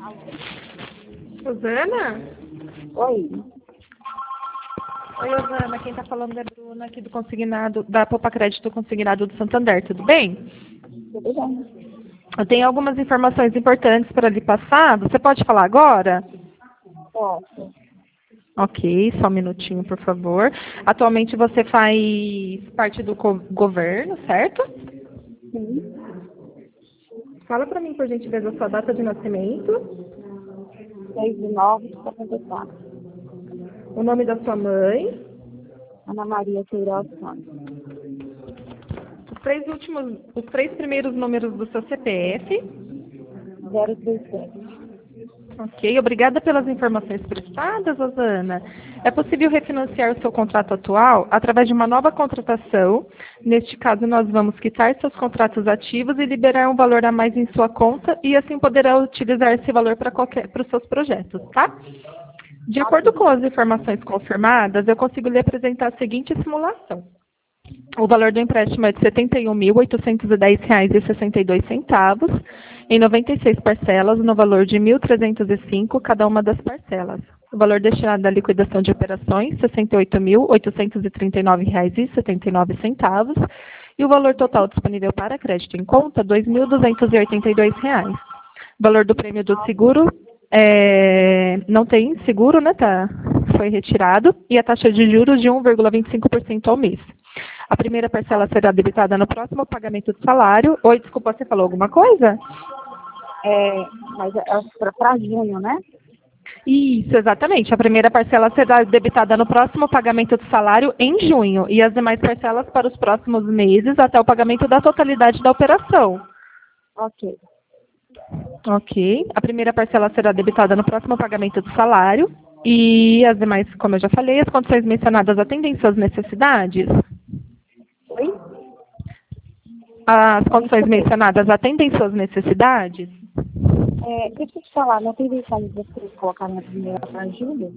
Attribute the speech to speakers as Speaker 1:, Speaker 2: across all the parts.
Speaker 1: Rosana?
Speaker 2: Oi.
Speaker 1: Oi, Rosana. Quem está falando é a Bruna aqui do consignado, da Poupa Crédito Consignado do Santander. Tudo bem?
Speaker 2: Tudo bem.
Speaker 1: Eu tenho algumas informações importantes para lhe passar. Você pode falar agora?
Speaker 2: Posso.
Speaker 1: Ok, só um minutinho, por favor. Atualmente você faz parte do governo, certo?
Speaker 2: Sim.
Speaker 1: Fala para mim, por gentileza, a sua data de nascimento,
Speaker 2: 6/9/74.
Speaker 1: o nome da sua mãe,
Speaker 2: Ana Maria Queiroz Santos.
Speaker 1: os três primeiros números do seu CPF.
Speaker 2: 037.
Speaker 1: Ok, obrigada pelas informações prestadas, Rosana. É possível refinanciar o seu contrato atual através de uma nova contratação. Neste caso, nós vamos quitar seus contratos ativos e liberar um valor a mais em sua conta e assim poderá utilizar esse valor para os seus projetos, tá? De acordo com as informações confirmadas, eu consigo lhe apresentar a seguinte simulação. O valor do empréstimo é de R$ 71.810,62, em 96 parcelas, no valor de R$ 1.305 cada uma das parcelas. O valor destinado à liquidação de operações, R$ 68.839,79, e o valor total disponível para crédito em conta, R$ 2.282. O valor do prêmio do seguro, não tem seguro, né? Foi retirado, e a taxa de juros de 1,25% ao mês. A primeira parcela será debitada no próximo pagamento do salário. Oi, desculpa, você falou alguma coisa?
Speaker 2: Mas é para junho, né?
Speaker 1: Isso, exatamente. A primeira parcela será debitada no próximo pagamento do salário em junho e as demais parcelas para os próximos meses até o pagamento da totalidade da operação.
Speaker 2: Ok.
Speaker 1: Ok. A primeira parcela será debitada no próximo pagamento do salário e as demais, como eu já falei, as condições mencionadas atendem suas necessidades?
Speaker 2: Oi?
Speaker 1: As condições mencionadas atendem suas necessidades?
Speaker 2: Deixa eu te falar, não tem detalhe de você colocar na primeira para julho?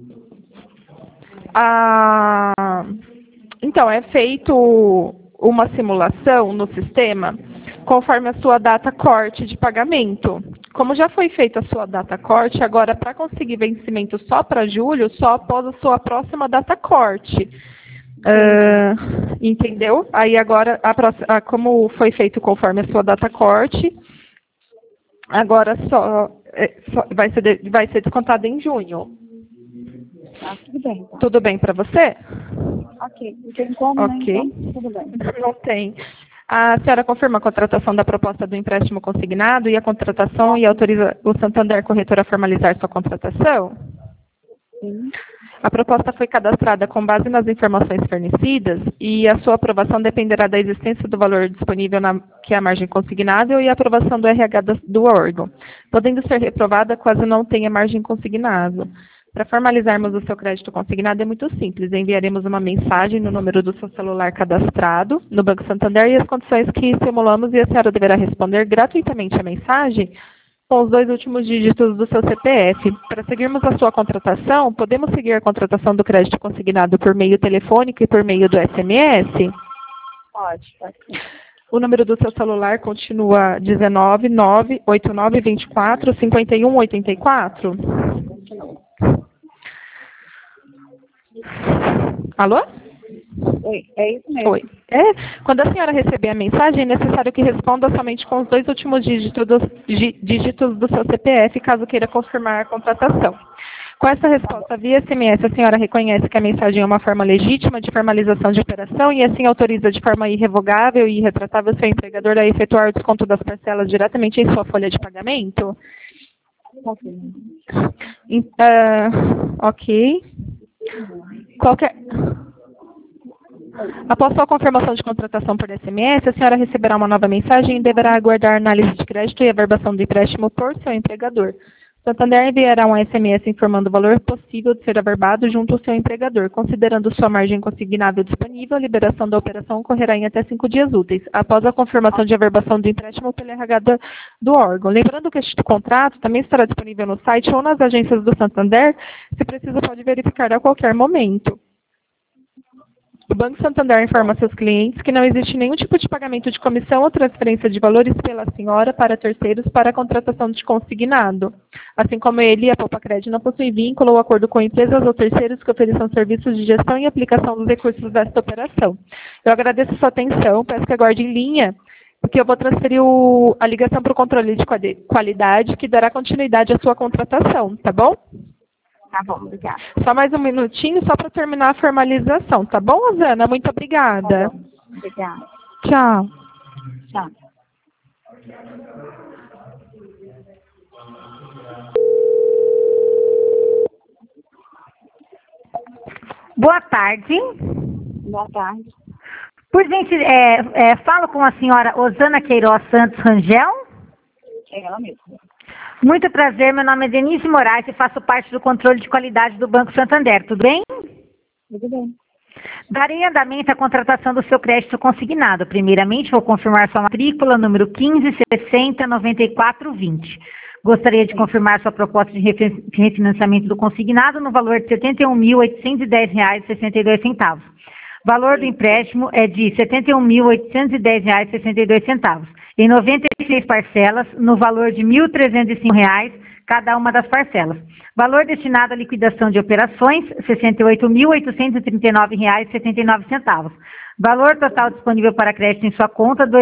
Speaker 1: Então, é feito uma simulação no sistema conforme a sua data corte de pagamento. Como já foi feita a sua data corte, agora para conseguir vencimento só para julho, só após a sua próxima data corte. Entendeu? Aí agora, como foi feito conforme a sua data corte, agora vai ser descontado em junho.
Speaker 2: Tudo bem, então.
Speaker 1: Tudo bem para você?
Speaker 2: Ok. Não tem como,
Speaker 1: Ok.
Speaker 2: né? Então, tudo bem.
Speaker 1: Não tem. A senhora confirma a contratação da proposta do empréstimo consignado e a contratação e autoriza o Santander Corretor a formalizar sua contratação?
Speaker 2: Sim.
Speaker 1: A proposta foi cadastrada com base nas informações fornecidas e a sua aprovação dependerá da existência do valor disponível, que é a margem consignável, e a aprovação do RH do órgão, podendo ser reprovada caso não tenha margem consignável. Para formalizarmos o seu crédito consignado é muito simples. Enviaremos uma mensagem no número do seu celular cadastrado no Banco Santander e as condições que simulamos, e a senhora deverá responder gratuitamente a mensagem com os 2 últimos dígitos do seu CPF. Para seguirmos a sua contratação, podemos seguir a contratação do crédito consignado por meio telefônico e por meio do SMS?
Speaker 2: Pode sim.
Speaker 1: O número do seu celular continua 19989245184? Alô?
Speaker 2: Oi, é isso mesmo.
Speaker 1: Oi. Quando a senhora receber a mensagem, é necessário que responda somente com os 2 últimos dígitos do seu CPF, caso queira confirmar a contratação. Com essa resposta via SMS, a senhora reconhece que a mensagem é uma forma legítima de formalização de operação e assim autoriza de forma irrevogável e irretratável seu empregador a efetuar o desconto das parcelas diretamente em sua folha de pagamento? Ok. Após sua confirmação de contratação por SMS, a senhora receberá uma nova mensagem e deverá aguardar a análise de crédito e averbação do empréstimo por seu empregador. Santander enviará um SMS informando o valor possível de ser averbado junto ao seu empregador. Considerando sua margem consignável disponível, a liberação da operação ocorrerá em até 5 dias úteis, após a confirmação de averbação do empréstimo pelo RH do órgão. Lembrando que este contrato também estará disponível no site ou nas agências do Santander. Se preciso, pode verificar a qualquer momento. O Banco Santander informa seus clientes que não existe nenhum tipo de pagamento de comissão ou transferência de valores pela senhora para terceiros para a contratação de consignado. Assim como ele e a Poupa-Crédito não possuem vínculo ou acordo com empresas ou terceiros que ofereçam serviços de gestão e aplicação dos recursos desta operação. Eu agradeço a sua atenção, peço que aguarde em linha, porque eu vou transferir a ligação para o controle de qualidade, que dará continuidade à sua contratação, tá bom?
Speaker 2: Tá bom, obrigada.
Speaker 1: Só mais um minutinho, só para terminar a formalização, tá bom, Rosana? Muito obrigada.
Speaker 2: Tá bom. Obrigada.
Speaker 1: Tchau.
Speaker 2: Tchau.
Speaker 3: Boa tarde.
Speaker 2: Boa tarde.
Speaker 3: Por gentil, falo com a senhora Osana Queiroz Santos Rangel.
Speaker 2: É ela mesma.
Speaker 3: Muito prazer, meu nome é Denise Moraes e faço parte do controle de qualidade do Banco Santander, tudo bem?
Speaker 2: Tudo bem.
Speaker 3: Darei andamento à contratação do seu crédito consignado. Primeiramente, vou confirmar sua matrícula, número 15609420. Gostaria de confirmar sua proposta de refinanciamento do consignado no valor de R$ 71.810,62. Valor do empréstimo é de R$ 71.810,62, em 96 parcelas, no valor de R$ 1.305, cada uma das parcelas. Valor destinado à liquidação de operações, R$ 68.839,79. Valor total disponível para crédito em sua conta, R$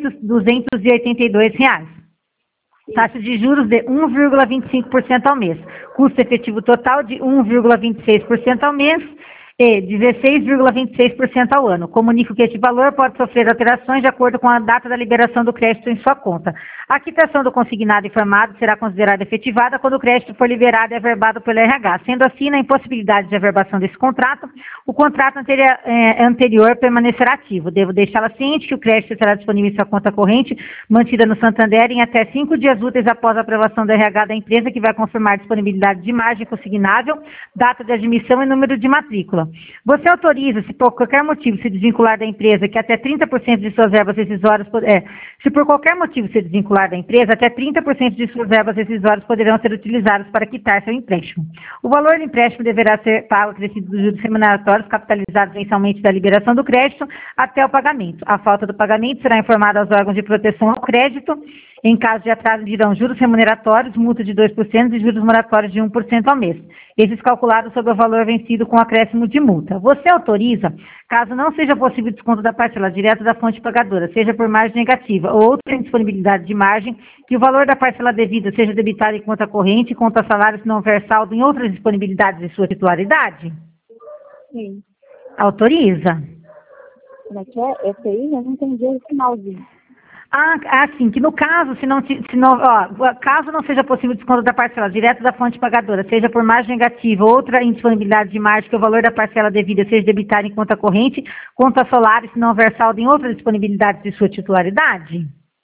Speaker 3: 2.282. Taxa de juros de 1,25% ao mês. Custo efetivo total de 1,26% ao mês e 16,26% ao ano. Comunico que este valor pode sofrer alterações de acordo com a data da liberação do crédito em sua conta. A quitação do consignado informado será considerada efetivada quando o crédito for liberado e averbado pelo RH. Sendo assim, na impossibilidade de averbação desse contrato, o contrato anterior permanecerá ativo. Devo deixá-la ciente que o crédito será disponível em sua conta corrente, mantida no Santander, em até 5 dias úteis após a aprovação do RH da empresa, que vai confirmar disponibilidade de margem consignável, data de admissão e número de matrícula. Você autoriza, se por qualquer motivo se desvincular da empresa, que até 30% de suas verbas rescisórias, se por qualquer motivo se desvincular da empresa, até 30% de suas verbas rescisórias poderão ser utilizadas para quitar seu empréstimo. O valor do empréstimo deverá ser pago acrescido dos juros remuneratórios capitalizados mensalmente da liberação do crédito até o pagamento. A falta do pagamento será informada aos órgãos de proteção ao crédito. Em caso de atraso, dirão juros remuneratórios, multa de 2% e juros moratórios de 1% ao mês. Esses calculados sobre o valor vencido com acréscimo de multa. Você autoriza, caso não seja possível desconto da parcela direta da fonte pagadora, seja por margem negativa ou outra indisponibilidade de margem, que o valor da parcela devida seja debitado em conta corrente, conta salário, se não houver saldo em outras disponibilidades de sua titularidade?
Speaker 2: Sim.
Speaker 3: Autoriza.
Speaker 2: Como é que é? Esse aí eu não entendi o finalzinho.
Speaker 3: Sim, que no caso, caso não seja possível desconto da parcela direto da fonte pagadora, seja por margem negativa ou outra indisponibilidade de margem, que o valor da parcela devida seja debitado em conta corrente, conta salário, se não houver saldo em outras disponibilidades de sua titularidade?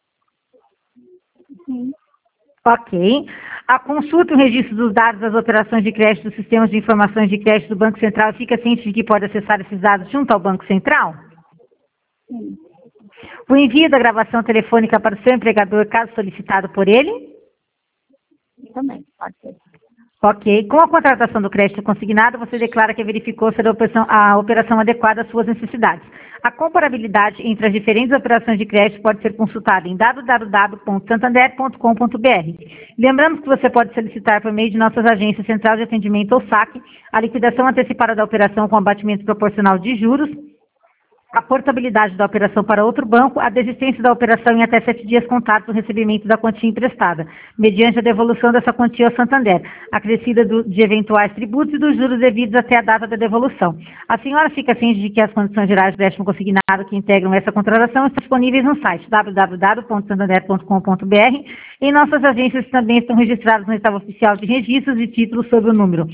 Speaker 2: Sim.
Speaker 3: Ok. A consulta e o registro dos dados das operações de crédito dos sistemas de informações de crédito do Banco Central fica ciente de que pode acessar esses dados junto ao Banco Central?
Speaker 2: Sim.
Speaker 3: O envio da gravação telefônica para o seu empregador, caso solicitado por ele?
Speaker 2: Também, pode ser.
Speaker 3: Ok. Com a contratação do crédito consignado, você declara que verificou ser a operação adequada às suas necessidades. A comparabilidade entre as diferentes operações de crédito pode ser consultada em www.santander.com.br. Lembramos que você pode solicitar por meio de nossas agências Central de Atendimento ou SAC a liquidação antecipada da operação com abatimento proporcional de juros, a portabilidade da operação para outro banco, a desistência da operação em até 7 dias contados do recebimento da quantia emprestada, mediante a devolução dessa quantia ao Santander, acrescida de eventuais tributos e dos juros devidos até a data da devolução. A senhora fica ciente de que as condições gerais de empréstimo consignado que integram essa contratação estão disponíveis no site www.santander.com.br. Em nossas agências também estão registradas no estado oficial de registros e títulos sob o número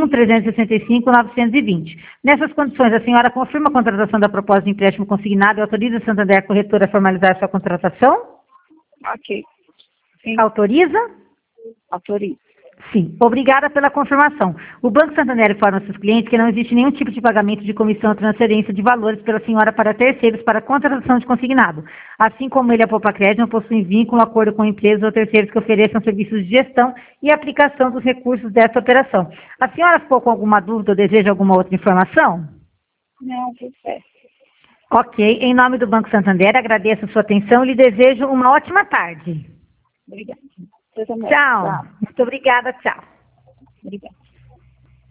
Speaker 3: 1365920. Nessas condições, a senhora confirma a contratação da proposta de empréstimo consignado e autoriza a Santander Corretora a formalizar sua contratação?
Speaker 2: Ok. Sim.
Speaker 3: Autoriza?
Speaker 2: Autorizo.
Speaker 3: Sim. Obrigada pela confirmação. O Banco Santander informa aos seus clientes que não existe nenhum tipo de pagamento de comissão ou transferência de valores pela senhora para terceiros para contratação de consignado. Assim como ele e a Poupa-Crédito não possuem vínculo, acordo com empresas ou terceiros que ofereçam serviços de gestão e aplicação dos recursos dessa operação. A senhora ficou com alguma dúvida ou deseja alguma outra informação?
Speaker 2: Não, tudo certo.
Speaker 3: Ok, em nome do Banco Santander, agradeço a sua atenção e lhe desejo uma ótima tarde.
Speaker 2: Obrigada. Você também.
Speaker 3: Tchau. Muito obrigada, tchau.
Speaker 2: Obrigada.